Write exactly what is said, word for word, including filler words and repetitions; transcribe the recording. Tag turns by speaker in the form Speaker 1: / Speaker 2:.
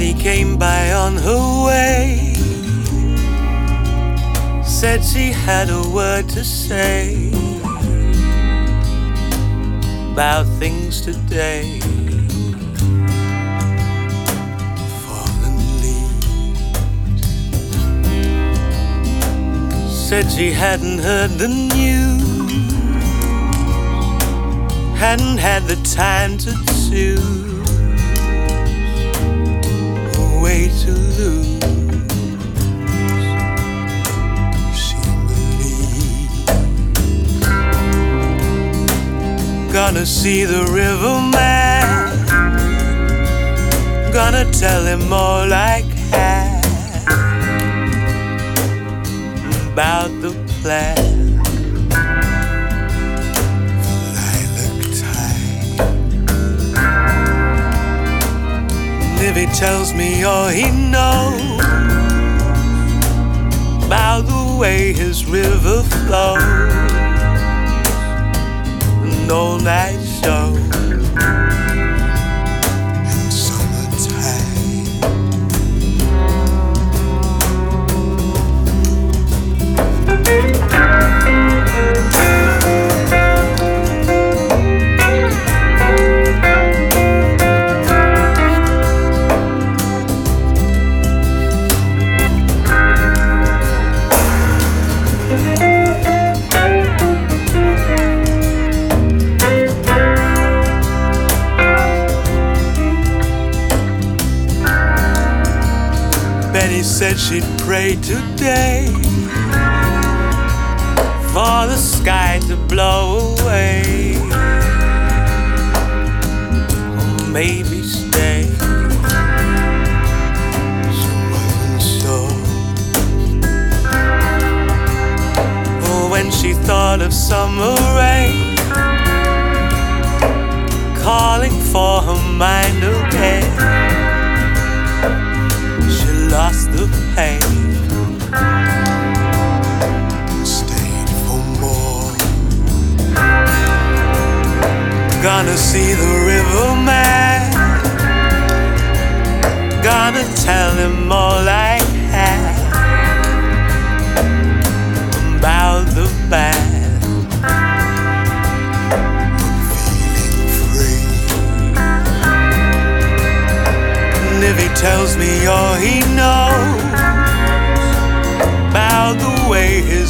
Speaker 1: Betty came by on her way, said she had a word to say about things today. Fallen leaves. Said she hadn't heard the news, hadn't had the time to choose a way to lose. She believed. Gonna see the riverman, gonna tell him all I can about the plan. If he tells me all he knows about the way his river flows, an all-night show in summertime. Betty said she'd pray today for the sky to blow away, or maybe stay. She wasn't sure, but when she thought of summer rain calling for her mind again, lost the pain, stayed for more. Gonna see the riverman, gonna tell him all I can about the band. I'm feeling free. And if he tells me all he knows about the way his